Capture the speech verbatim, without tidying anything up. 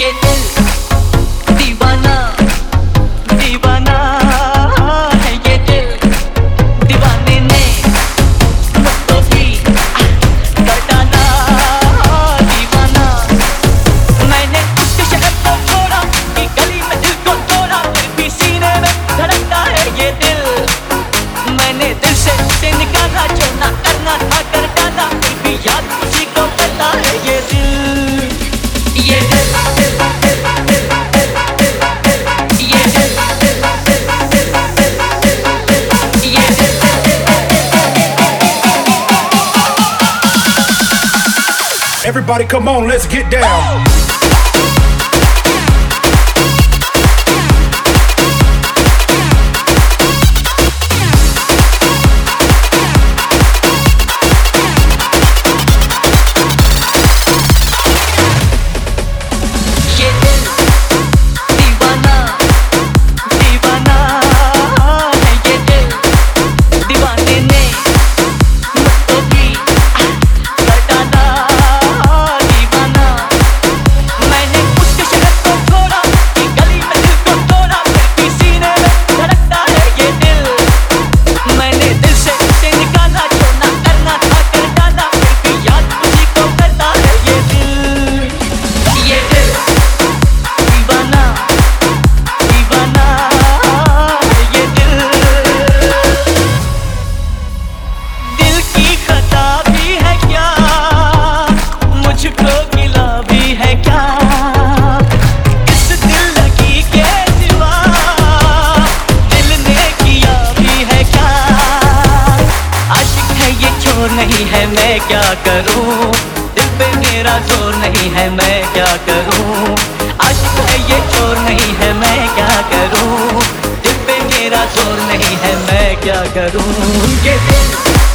ये दिल दीवाना दीवाना है, ये दिल दीवाने ने मुझको भी कर डाला दीवाना। मैंने उसके शहर को छोड़ा कि गली में दिल को तोड़ा, फिर भी सीने में धड़कता है ये दिल। मैंने दिल से उसे निकाला, जो ना करना था कर डाला, फिर भी याद उसी को करता है ये दिल। ये दिल दिल दिल दिल दिल दिल दिल, ये दिल दिल दिल दिल दिल दिल, ये दिल। Everybody come on, let's get down. ये दिल दीवाना दीवाना है, ये दिल दीवाने ने मुझको भी कर डाला दीवाना। मैंने उसके शहर को छोड़ा कि गली में दिल को तोड़ा, फिर भी सीने में धड़कता है ये दिल। मैंने दिल से उसे निकाला, जो ना करना था कर डाला, फिर भी याद उसी को करता है ये दिल। ये दिल दीवाना दीवाना है, ये दिल। दिल की खता भी है क्या, मुझको गिला भी है क्या, इस दिल लगी के सिवा दिल ने किया भी है क्या। आशिक है ये छोर नहीं है, मैं क्या करूं, दिल पे मेरा जोर नहीं है, मैं क्या करूं। आशिक है ये छोर नहीं है, मैं क्या करूं, दिल पे मेरा जोर नहीं है, मैं क्या करूं। ये दिल